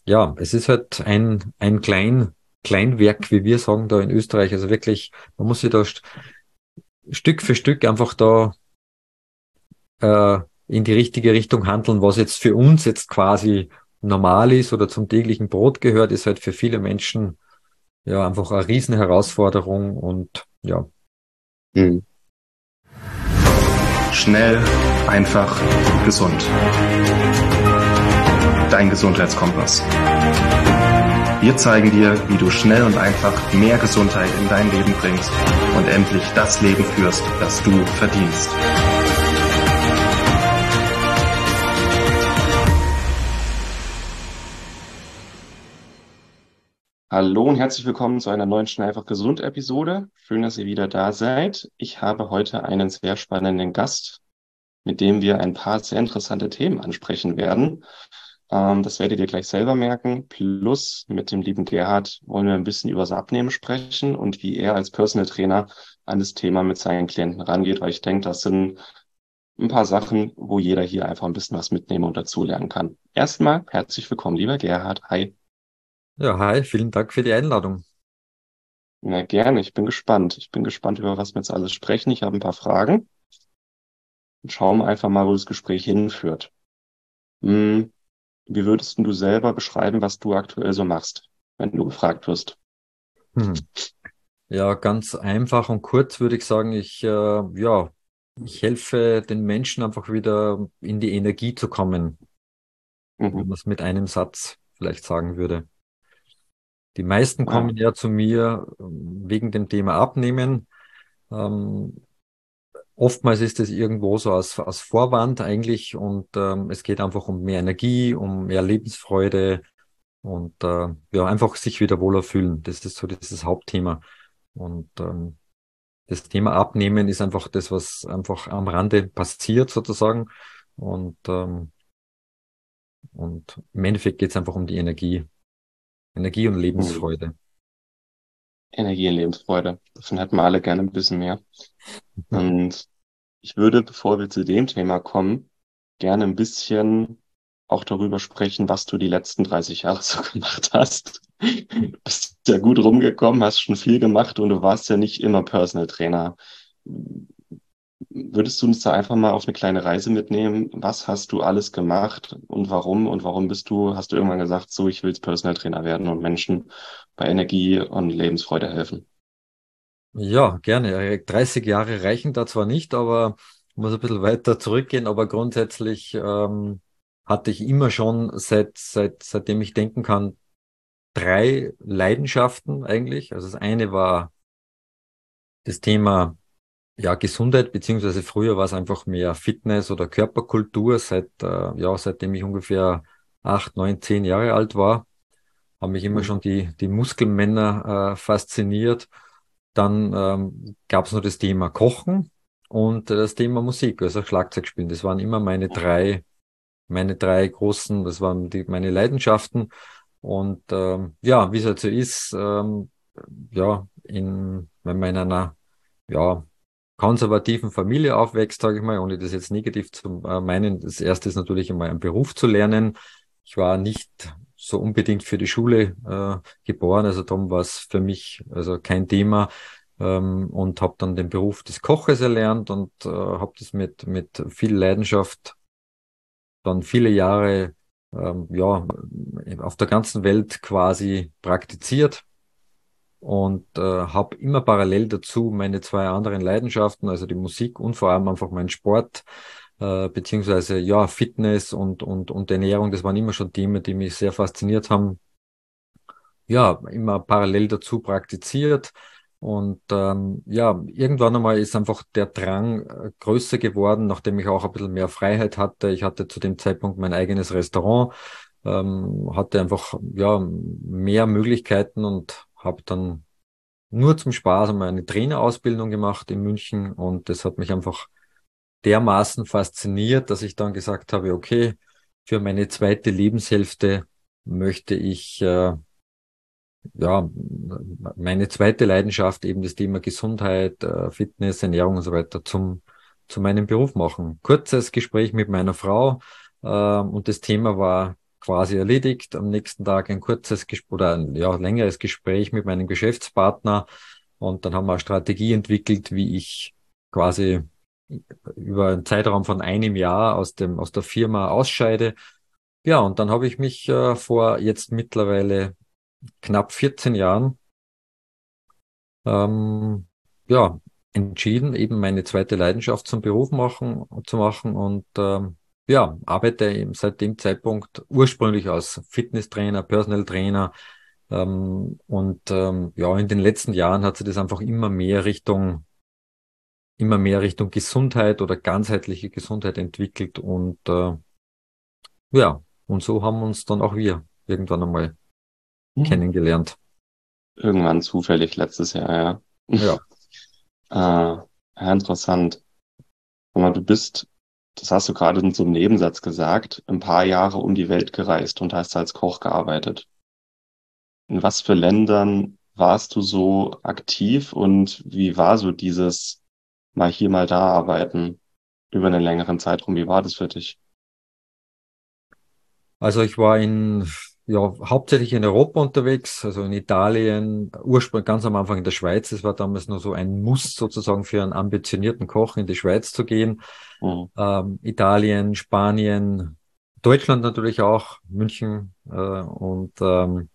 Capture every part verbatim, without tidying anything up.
ja, es ist halt ein, ein Klein, Kleinwerk, wie wir sagen da in Österreich. Also wirklich, man muss sich da st Stück für Stück einfach da äh, in die richtige Richtung handeln. Was jetzt für uns jetzt quasi normal ist oder zum täglichen Brot gehört, ist halt für viele Menschen ja einfach eine Riesenherausforderung und ja. Hm. Schnell, einfach, gesund. Dein Gesundheitskompass. Wir zeigen dir, wie du schnell und einfach mehr Gesundheit in dein Leben bringst und endlich das Leben führst, das du verdienst. Hallo und herzlich willkommen zu einer neuen Schnell einfach gesund Episode. Schön, dass ihr wieder da seid. Ich habe heute einen sehr spannenden Gast, mit dem wir ein paar sehr interessante Themen ansprechen werden. Ähm, das werdet ihr gleich selber merken. Plus mit dem lieben Gerhard wollen wir ein bisschen über das Abnehmen sprechen und wie er als Personal Trainer an das Thema mit seinen Klienten rangeht, weil ich denke, das sind ein paar Sachen, wo jeder hier einfach ein bisschen was mitnehmen und dazulernen kann. Erstmal herzlich willkommen, lieber Gerhard. Hi. Ja, hi, vielen Dank für die Einladung. Na, gerne. Ich bin gespannt. Ich bin gespannt, über was wir jetzt alles sprechen. Ich habe ein paar Fragen und schauen wir einfach mal, wo das Gespräch hinführt. Hm, wie würdest denn du selber beschreiben, was du aktuell so machst, wenn du gefragt wirst? Hm. Ja, ganz einfach und kurz würde ich sagen, ich, äh, ja, ich helfe den Menschen einfach wieder in die Energie zu kommen, wenn Mhm. man es mit einem Satz vielleicht sagen würde. Die meisten Ah, kommen ja zu mir ähm, wegen dem Thema Abnehmen. Ähm, Oftmals ist es irgendwo so als, als Vorwand eigentlich und ähm, es geht einfach um mehr Energie, um mehr Lebensfreude und äh, ja, einfach sich wieder wohler fühlen. Das ist so dieses Hauptthema. Und ähm, das Thema Abnehmen ist einfach das, was einfach am Rande passiert sozusagen. Und, ähm, und im Endeffekt geht es einfach um die Energie. Energie und hm. Lebensfreude. Energie und Lebensfreude. Davon hätten wir alle gerne ein bisschen mehr. Und ich würde, bevor wir zu dem Thema kommen, gerne ein bisschen auch darüber sprechen, was du die letzten dreißig Jahre so gemacht hast. Du bist ja gut rumgekommen, hast schon viel gemacht und du warst ja nicht immer Personal Trainer. Würdest du uns da einfach mal auf eine kleine Reise mitnehmen? Was hast du alles gemacht und warum? Und warum bist du, hast du irgendwann gesagt, so, ich will jetzt Personal Trainer werden und Menschen bei Energie und Lebensfreude helfen? Ja, gerne. Äh, dreißig Jahre reichen da zwar nicht, aber ich muss ein bisschen weiter zurückgehen. Aber grundsätzlich ähm, hatte ich immer schon seit, seit, seitdem ich denken kann, drei Leidenschaften eigentlich. Also das eine war das Thema ja, Gesundheit, beziehungsweise früher war es einfach mehr Fitness oder Körperkultur. Seit, äh, ja, seitdem ich ungefähr acht, neun, zehn Jahre alt war, haben mich immer schon die, die Muskelmänner äh, fasziniert. Dann ähm, gab es noch das Thema Kochen und äh, das Thema Musik, also Schlagzeug spielen. Das waren immer meine drei, meine drei großen, das waren die, meine Leidenschaften. Und ähm, ja, wie es halt so ist, ähm, ja, in, wenn man in einer ja, konservativen Familie aufwächst, sage ich mal, ohne das jetzt negativ zu äh, meinen. Das erste ist natürlich einmal einen Beruf zu lernen. Ich war nicht so unbedingt für die Schule äh, geboren, also darum war es für mich also kein Thema ähm, und habe dann den Beruf des Koches erlernt und äh, habe das mit mit viel Leidenschaft dann viele Jahre ähm, ja auf der ganzen Welt quasi praktiziert und äh, habe immer parallel dazu meine zwei anderen Leidenschaften, also die Musik und vor allem einfach meinen Sport, äh, beziehungsweise ja Fitness und, und, und Ernährung, das waren immer schon Themen, die mich sehr fasziniert haben. Ja, immer parallel dazu praktiziert. Und ähm, ja, irgendwann einmal ist einfach der Drang äh, größer geworden, nachdem ich auch ein bisschen mehr Freiheit hatte. Ich hatte zu dem Zeitpunkt mein eigenes Restaurant, ähm, hatte einfach ja mehr Möglichkeiten und habe dann nur zum Spaß einmal eine Trainerausbildung gemacht in München und das hat mich einfach dermaßen fasziniert, dass ich dann gesagt habe, okay, für meine zweite Lebenshälfte möchte ich äh, ja meine zweite Leidenschaft eben das Thema Gesundheit, äh, Fitness, Ernährung und so weiter zum zu meinem Beruf machen. Kurzes Gespräch mit meiner Frau äh, und das Thema war quasi erledigt. Am nächsten Tag ein kurzes Ges- oder ein ja, längeres Gespräch mit meinem Geschäftspartner. Und dann haben wir eine Strategie entwickelt, wie ich quasi über einen Zeitraum von einem Jahr aus dem, aus der Firma ausscheide. Ja, und dann habe ich mich äh, vor jetzt mittlerweile knapp vierzehn Jahren ähm, ja, entschieden, eben meine zweite Leidenschaft zum Beruf machen, zu machen und ähm, ja, arbeite eben seit dem Zeitpunkt ursprünglich als Fitnesstrainer, Personal Trainer ähm, und ähm, ja, in den letzten Jahren hat sich das einfach immer mehr Richtung, immer mehr Richtung Gesundheit oder ganzheitliche Gesundheit entwickelt und äh, ja, und so haben uns dann auch wir irgendwann einmal Mhm. kennengelernt. Irgendwann zufällig letztes Jahr, ja. Ja. Äh, ja, interessant. Aber du bist, das hast du gerade in so einem Nebensatz gesagt, ein paar Jahre um die Welt gereist und hast als Koch gearbeitet. In was für Ländern warst du so aktiv und wie war so dieses mal hier, mal da arbeiten über einen längeren Zeitraum? Wie war das für dich? Also ich war in, ja, hauptsächlich in Europa unterwegs, also in Italien, ursprünglich ganz am Anfang in der Schweiz. Es war damals nur so ein Muss sozusagen für einen ambitionierten Koch in die Schweiz zu gehen. Mhm. Ähm, Italien, Spanien, Deutschland natürlich auch, München äh, und ähm,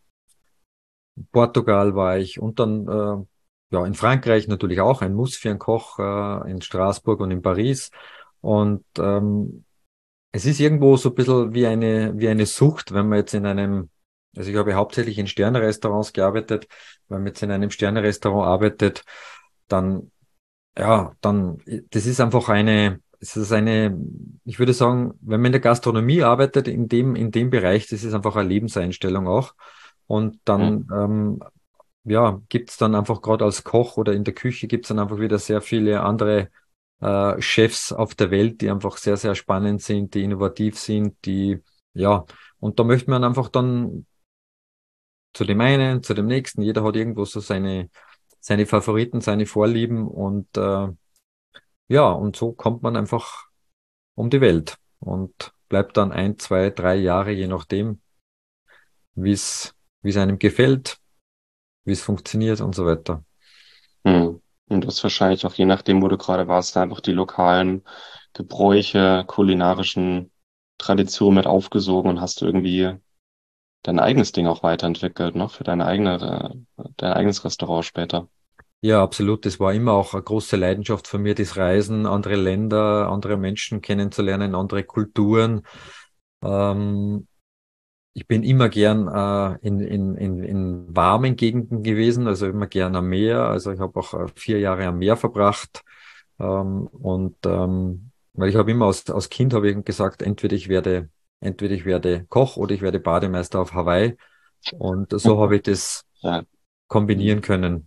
Portugal war ich und dann äh, ja in Frankreich natürlich auch ein Muss für einen Koch äh, in Straßburg und in Paris. Und ähm, es ist irgendwo so ein bisschen wie eine, wie eine Sucht, wenn man jetzt in einem, also ich habe hauptsächlich in Sterne-Restaurants gearbeitet, wenn man jetzt in einem Sterne-Restaurant arbeitet, dann, ja, dann, das ist einfach eine, es ist eine, ich würde sagen, wenn man in der Gastronomie arbeitet, in dem, in dem Bereich, das ist einfach eine Lebenseinstellung auch. Und Ja. dann, ähm, ja, gibt's dann einfach gerade als Koch oder in der Küche gibt's dann einfach wieder sehr viele andere äh, Chefs auf der Welt, die einfach sehr, sehr spannend sind, die innovativ sind, die, ja, und da möchte man einfach dann zu dem einen, zu dem nächsten, jeder hat irgendwo so seine, seine Favoriten, seine Vorlieben und äh, ja, und so kommt man einfach um die Welt und bleibt dann ein, zwei, drei Jahre, je nachdem, wie es, wie es einem gefällt, wie es funktioniert und so weiter. Mhm. Und du hast wahrscheinlich auch je nachdem, wo du gerade warst, einfach die lokalen Gebräuche, kulinarischen Traditionen mit aufgesogen und hast irgendwie dein eigenes Ding auch weiterentwickelt, ne? Für deine eigene, äh, dein eigenes Restaurant später. Ja, absolut. Das war immer auch eine große Leidenschaft von mir, das Reisen, andere Länder, andere Menschen kennenzulernen, andere Kulturen. Ähm, ich bin immer gern äh, in, in, in, in warmen Gegenden gewesen, also immer gern am Meer. Also ich habe auch äh, vier Jahre am Meer verbracht. Ähm, und ähm, weil ich habe immer als, als Kind habe ich gesagt, entweder ich werde, entweder ich werde Koch oder ich werde Bademeister auf Hawaii. Und so habe ich das Ja. kombinieren Mhm. können.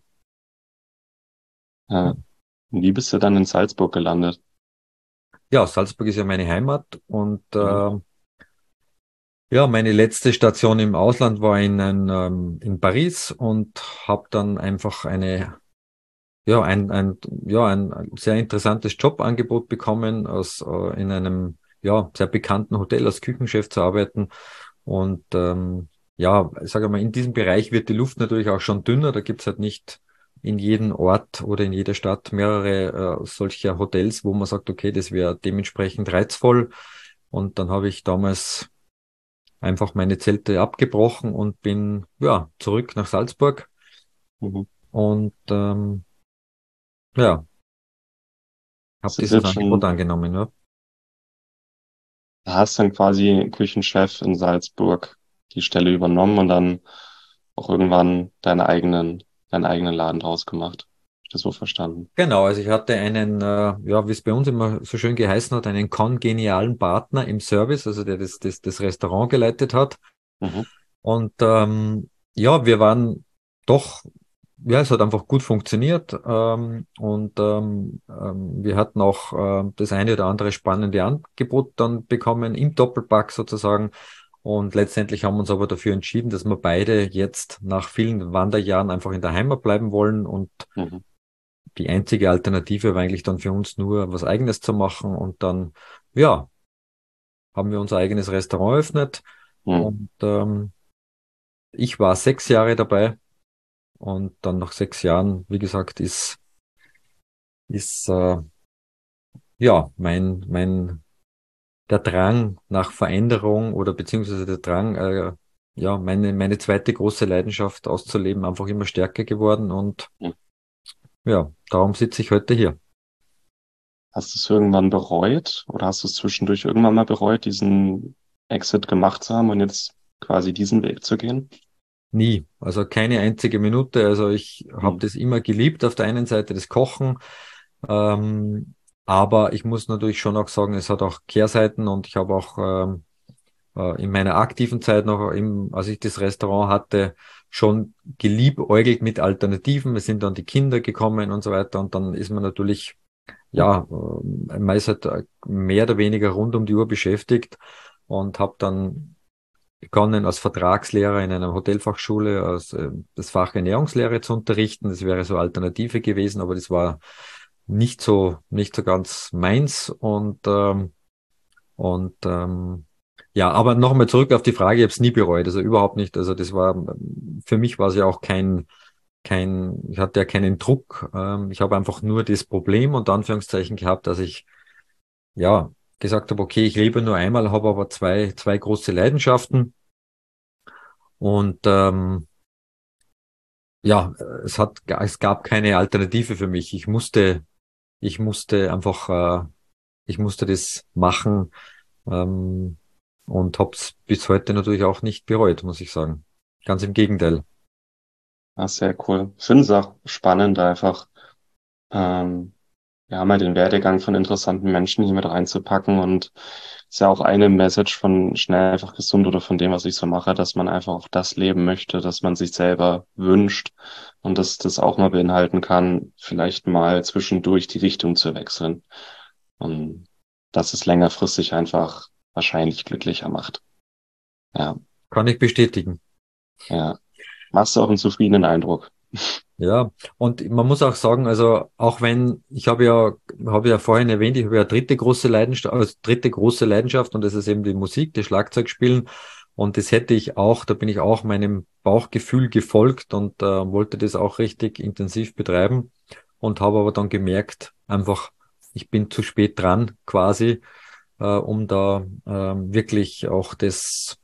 Ja. Wie bist du dann in Salzburg gelandet? Ja, Salzburg ist ja meine Heimat und Mhm. äh, ja, meine letzte Station im Ausland war in, ein, ähm, in Paris und habe dann einfach eine, ja, ein, ein, ja, ein sehr interessantes Jobangebot bekommen, aus, äh, in einem ja, sehr bekannten Hotel als Küchenchef zu arbeiten. Und ähm, ja, ich sage mal, in diesem Bereich wird die Luft natürlich auch schon dünner. Da gibt's halt nicht in jedem Ort oder in jeder Stadt mehrere äh, solcher Hotels, wo man sagt, okay, das wäre dementsprechend reizvoll. Und dann habe ich damals einfach meine Zelte abgebrochen und bin ja zurück nach Salzburg Mhm. und ähm, ja, habe Das ist dieses jetzt Angebot schon, angenommen. Ja. da hast dann quasi Küchenchef in Salzburg die Stelle übernommen und dann auch irgendwann deinen eigenen, deinen eigenen Laden draus gemacht. Hab ich das so verstanden? Genau, also ich hatte einen, äh, ja, wie es bei uns immer so schön geheißen hat, einen kongenialen Partner im Service, also der das, das, das Restaurant geleitet hat. Mhm. Und ähm, ja, wir waren doch, ja, es hat einfach gut funktioniert ähm, und ähm, ähm, wir hatten auch äh, das eine oder andere spannende Angebot dann bekommen im Doppelpack sozusagen. Und letztendlich haben wir uns aber dafür entschieden, dass wir beide jetzt nach vielen Wanderjahren einfach in der Heimat bleiben wollen. Und Mhm. die einzige Alternative war eigentlich dann für uns nur was Eigenes zu machen. Und dann, ja, haben wir unser eigenes Restaurant eröffnet. Hm. Und ähm, ich war sechs Jahre dabei und dann nach sechs Jahren, wie gesagt, ist, ist äh, ja mein, mein der Drang nach Veränderung oder beziehungsweise der Drang, äh, ja, meine, meine zweite große Leidenschaft auszuleben, einfach immer stärker geworden und Hm. ja, darum sitze ich heute hier. Hast du es irgendwann bereut oder hast du es zwischendurch irgendwann mal bereut, diesen Exit gemacht zu haben und jetzt quasi diesen Weg zu gehen? Nie, also keine einzige Minute. Also ich habe Hm. das immer geliebt, auf der einen Seite das Kochen, ähm, aber ich muss natürlich schon auch sagen, es hat auch Kehrseiten und ich habe auch ähm, äh, in meiner aktiven Zeit noch, im, als ich das Restaurant hatte, schon geliebäugelt mit Alternativen. Es sind dann die Kinder gekommen und so weiter und dann ist man natürlich, ja, äh, man ist halt äh, mehr oder weniger rund um die Uhr beschäftigt und habe dann begonnen als Vertragslehrer in einer Hotelfachschule als, äh, das Fach Ernährungslehre zu unterrichten. Das wäre so Alternative gewesen, aber das war nicht so, nicht so ganz meins und ähm, und ähm, ja, aber nochmal zurück auf die Frage, ich habe es nie bereut, also überhaupt nicht. Also das war, für mich war es ja auch kein, kein, ich hatte ja keinen Druck. Ähm, ich habe einfach nur das Problem unter Anführungszeichen gehabt, dass ich ja gesagt habe, okay, ich lebe nur einmal, habe aber zwei, zwei große Leidenschaften und ähm, ja, es hat, es gab keine Alternative für mich. Ich musste, ich musste einfach, äh, ich musste das machen. Ähm, und habe es bis heute natürlich auch nicht bereut, muss ich sagen. Ganz im Gegenteil. Ah, sehr cool. Ich finde es auch spannend, einfach ähm, ja, mal den Werdegang von interessanten Menschen hier mit reinzupacken. Und ist ja auch eine Message von schnell einfach gesund oder von dem, was ich so mache, dass man einfach auch das leben möchte, dass man sich selber wünscht und dass das auch mal beinhalten kann, vielleicht mal zwischendurch die Richtung zu wechseln. Und dass es längerfristig einfach wahrscheinlich glücklicher macht. Ja, Kann ich bestätigen. ja. Machst du auch einen zufriedenen Eindruck. Ja, und man muss auch sagen, also auch wenn, ich habe ja, habe ja vorhin erwähnt, ich habe ja dritte große Leidenschaft, also dritte große Leidenschaft und das ist eben die Musik, das Schlagzeugspielen. Und das hätte ich auch, da bin ich auch meinem Bauchgefühl gefolgt und äh, wollte das auch richtig intensiv betreiben und habe aber dann gemerkt, einfach, ich bin zu spät dran quasi, äh, um da ähm, wirklich auch das,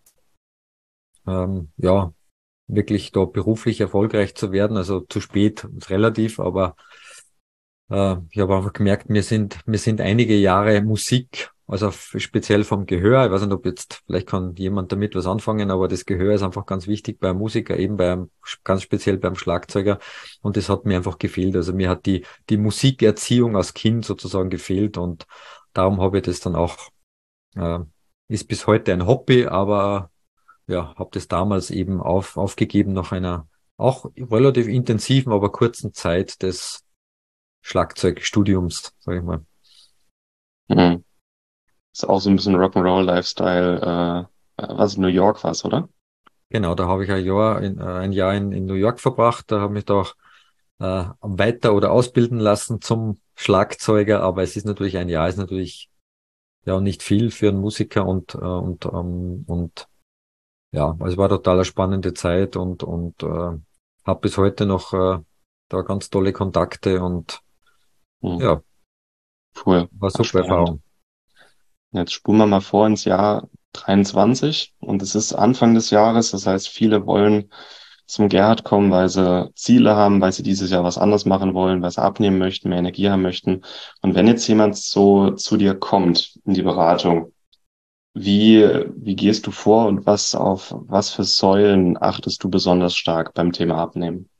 ähm, ja, wirklich da beruflich erfolgreich zu werden. Also zu spät ist relativ, aber äh, ich habe einfach gemerkt, mir sind, mir sind einige Jahre Musik, also f- speziell vom Gehör. Ich weiß nicht, ob jetzt, vielleicht kann jemand damit was anfangen, aber das Gehör ist einfach ganz wichtig beim Musiker, eben beim, ganz speziell beim Schlagzeuger. Und das hat mir einfach gefehlt. Also mir hat die, die Musikerziehung als Kind sozusagen gefehlt und darum habe ich das dann auch, äh, ist bis heute ein Hobby, aber ja, habe das damals eben auf, aufgegeben nach einer auch relativ intensiven, aber kurzen Zeit des Schlagzeugstudiums, sage ich mal. Mhm. Ist auch so ein bisschen Rock'n'Roll-Lifestyle, äh, äh, was in New York war's, oder? Genau, da habe ich ein Jahr in, äh, ein Jahr in, in New York verbracht. Da habe mich da auch äh, weiter oder ausbilden lassen zum Schlagzeuger. Aber es ist natürlich ein Jahr, ist natürlich ja nicht viel für einen Musiker und äh, und ähm, und ja, also es war total eine spannende Zeit und und äh, habe bis heute noch äh, da ganz tolle Kontakte und Mhm. ja, Cool, war ah, super spannend. Erfahrung. Jetzt spulen wir mal vor ins Jahr dreiundzwanzig und es ist Anfang des Jahres. Das heißt, viele wollen zum Gerhard kommen, weil sie Ziele haben, weil sie dieses Jahr was anderes machen wollen, weil sie abnehmen möchten, mehr Energie haben möchten. Und wenn jetzt jemand so zu dir kommt in die Beratung, wie, wie gehst du vor und was auf was für Säulen achtest du besonders stark beim Thema Abnehmen?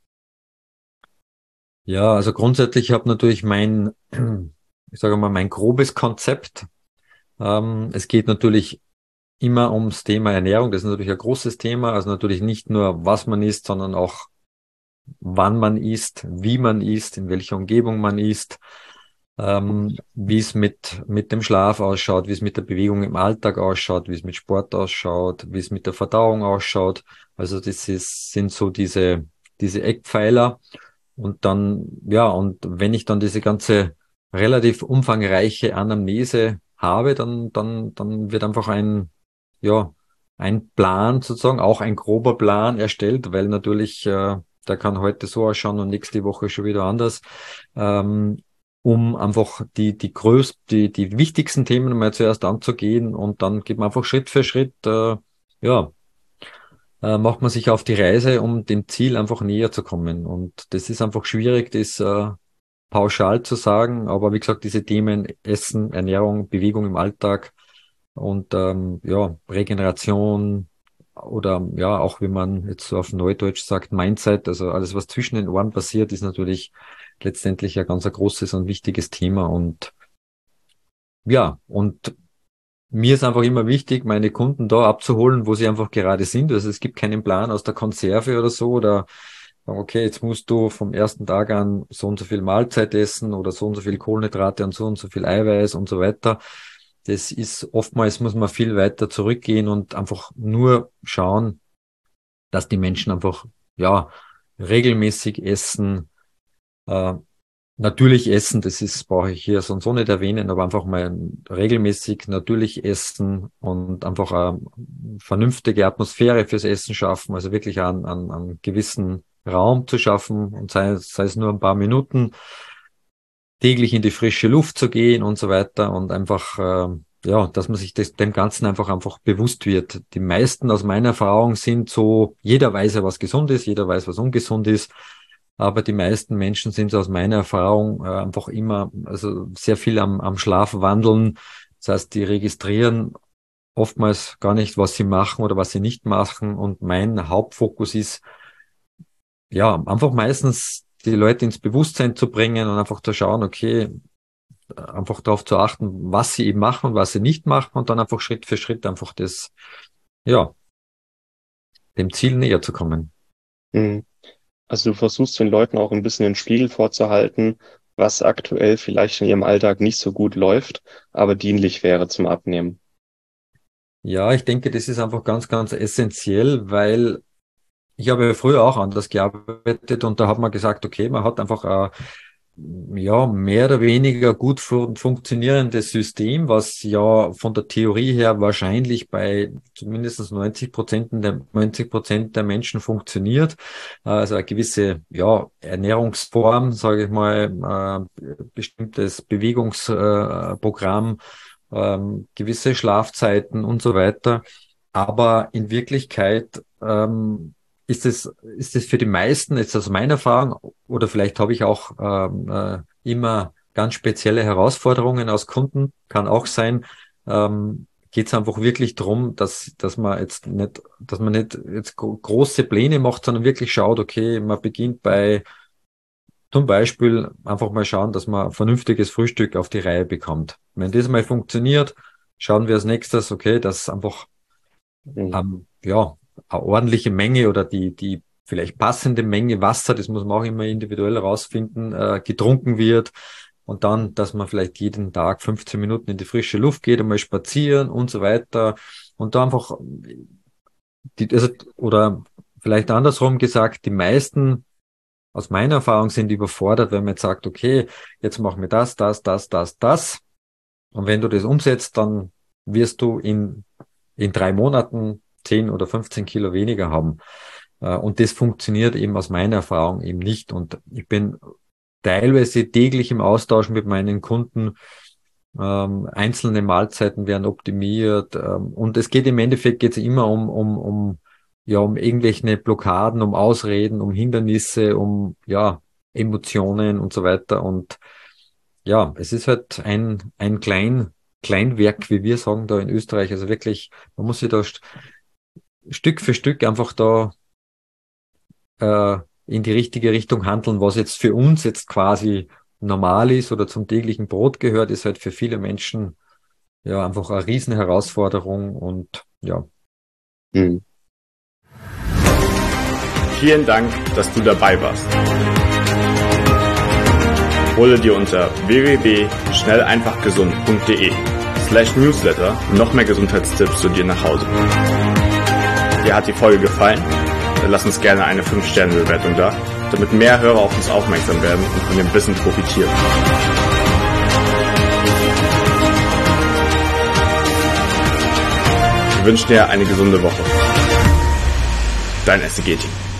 Ja, also grundsätzlich habe natürlich mein, ich sage mal, mein grobes Konzept. Ähm, es geht natürlich immer ums Thema Ernährung. Das ist natürlich ein großes Thema. Also natürlich nicht nur, was man isst, sondern auch, wann man isst, wie man isst, in welcher Umgebung man isst, ähm, wie es mit, mit dem Schlaf ausschaut, wie es mit der Bewegung im Alltag ausschaut, wie es mit Sport ausschaut, wie es mit der Verdauung ausschaut. Also das ist, sind so diese, diese Eckpfeiler. Und dann, ja, und wenn ich dann diese ganze relativ umfangreiche Anamnese habe, dann, dann, dann wird einfach ein, ja, ein Plan sozusagen, auch ein grober Plan erstellt, weil natürlich, äh, der kann heute so ausschauen und nächste Woche schon wieder anders, ähm, um einfach die, die größten, die, die wichtigsten Themen mal zuerst anzugehen und dann geht man einfach Schritt für Schritt, äh, ja, äh, macht man sich auf die Reise, um dem Ziel einfach näher zu kommen. Und das ist einfach schwierig, das äh, pauschal zu sagen, aber wie gesagt, diese Themen Essen, Ernährung, Bewegung im Alltag und ähm, ja, Regeneration oder ja, auch wie man jetzt so auf Neudeutsch sagt, Mindset, also alles, was zwischen den Ohren passiert, ist natürlich letztendlich ein ganz ein großes und wichtiges Thema. Und ja, und mir ist einfach immer wichtig, meine Kunden da abzuholen, wo sie einfach gerade sind. Also es gibt keinen Plan aus der Konserve oder so oder okay, jetzt musst du vom ersten Tag an so und so viel Mahlzeit essen oder so und so viel Kohlenhydrate und so und so viel Eiweiß und so weiter. Das ist oftmals, muss man viel weiter zurückgehen und einfach nur schauen, dass die Menschen einfach, ja, regelmäßig essen, äh, natürlich essen, das ist, brauche ich hier sonst so nicht erwähnen, aber einfach mal regelmäßig natürlich essen und einfach eine vernünftige Atmosphäre fürs Essen schaffen, also wirklich einen, einen, einen gewissen Raum zu schaffen und sei, sei es nur ein paar Minuten, täglich in die frische Luft zu gehen und so weiter und einfach, äh, ja, dass man sich das, dem Ganzen einfach einfach bewusst wird. Die meisten aus meiner Erfahrung sind so, jeder weiß ja, was gesund ist, jeder weiß, was ungesund ist, aber die meisten Menschen sind so aus meiner Erfahrung äh, einfach immer, also sehr viel am, am Schlaf wandeln. Das heißt, die registrieren oftmals gar nicht, was sie machen oder was sie nicht machen und mein Hauptfokus ist, ja, einfach meistens die Leute ins Bewusstsein zu bringen und einfach zu schauen, okay, einfach darauf zu achten, was sie eben machen und was sie nicht machen und dann einfach Schritt für Schritt einfach das, ja, dem Ziel näher zu kommen. Mhm. Also du versuchst den Leuten auch ein bisschen den Spiegel vorzuhalten, was aktuell vielleicht in ihrem Alltag nicht so gut läuft, aber dienlich wäre zum Abnehmen. Ja, ich denke, das ist einfach ganz, ganz essentiell, weil ich habe ja früher auch anders gearbeitet und da hat man gesagt, okay, man hat einfach ein, ja, mehr oder weniger gut fun funktionierendes System, was ja von der Theorie her wahrscheinlich bei zumindest neunzig Prozent der, neunzig Prozent der Menschen funktioniert. Also eine gewisse, ja, Ernährungsform, sage ich mal, äh, bestimmtes Bewegungsprogramm, äh, ähm, gewisse Schlafzeiten und so weiter. Aber in Wirklichkeit, ähm, ist es, ist es für die meisten, jetzt aus meiner Erfahrung, oder vielleicht habe ich auch ähm, äh, immer ganz spezielle Herausforderungen aus Kunden, kann auch sein, ähm, geht es einfach wirklich darum, dass, dass man jetzt nicht, dass man nicht jetzt gro große Pläne macht, sondern wirklich schaut, okay, man beginnt bei zum Beispiel einfach mal schauen, dass man ein vernünftiges Frühstück auf die Reihe bekommt. Wenn das mal funktioniert, schauen wir als nächstes, okay, dass einfach Mhm. ähm, ja, eine ordentliche Menge oder die, die vielleicht passende Menge Wasser, das muss man auch immer individuell rausfinden, äh, getrunken wird. Und dann, dass man vielleicht jeden Tag fünfzehn Minuten in die frische Luft geht, einmal spazieren und so weiter. Und da einfach, die, also, oder vielleicht andersrum gesagt, die meisten aus meiner Erfahrung sind überfordert, wenn man jetzt sagt, okay, jetzt machen wir das, das, das, das, das. Und wenn du das umsetzt, dann wirst du in, in drei Monaten zehn oder fünfzehn Kilo weniger haben. Äh, Und das funktioniert eben aus meiner Erfahrung eben nicht. Und ich bin teilweise täglich im Austausch mit meinen Kunden. Ähm, einzelne Mahlzeiten werden optimiert. Ähm, und es geht im Endeffekt geht's immer um, um, um, ja, um irgendwelche Blockaden, um Ausreden, um Hindernisse, um, ja, Emotionen und so weiter. Und ja, es ist halt ein, ein klein, Kleinwerk, wie wir sagen da in Österreich. Also wirklich, man muss sich da st Stück für Stück einfach da äh, in die richtige Richtung handeln. Was jetzt für uns jetzt quasi normal ist oder zum täglichen Brot gehört, ist halt für viele Menschen ja einfach eine riesen Herausforderung und ja. Mhm. Vielen Dank, dass du dabei warst. Hole dir unter w w w punkt schnell einfach gesund punkt de slash newsletter noch mehr Gesundheitstipps zu dir nach Hause. Dir hat die Folge gefallen? Dann lass uns gerne eine fünf Sterne Bewertung da, damit mehr Hörer auf uns aufmerksam werden und von dem Wissen profitieren. Wir wünschen dir eine gesunde Woche. Dein S C G-Team.